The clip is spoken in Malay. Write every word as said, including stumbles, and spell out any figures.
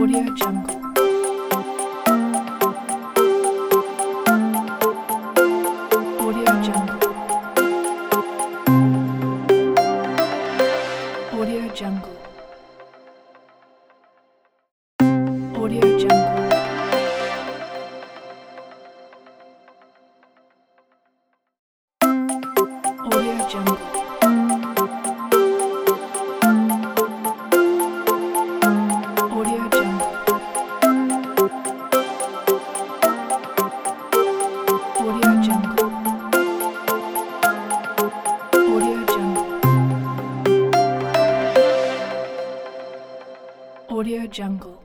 Audio Jungle. Audio Jungle. Audio Jungle. Audio Jungle. Audio Jungle. Audio Jungle. Audio Jungle. Audio Jungle. Audio Jungle.